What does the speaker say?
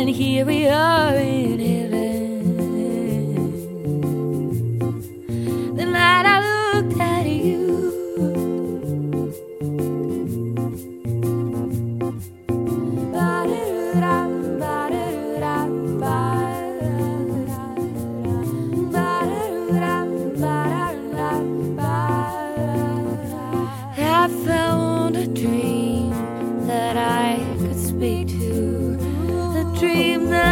and here we are in heaven. The night I looked at you, I found a dream that I could speak to, the dream that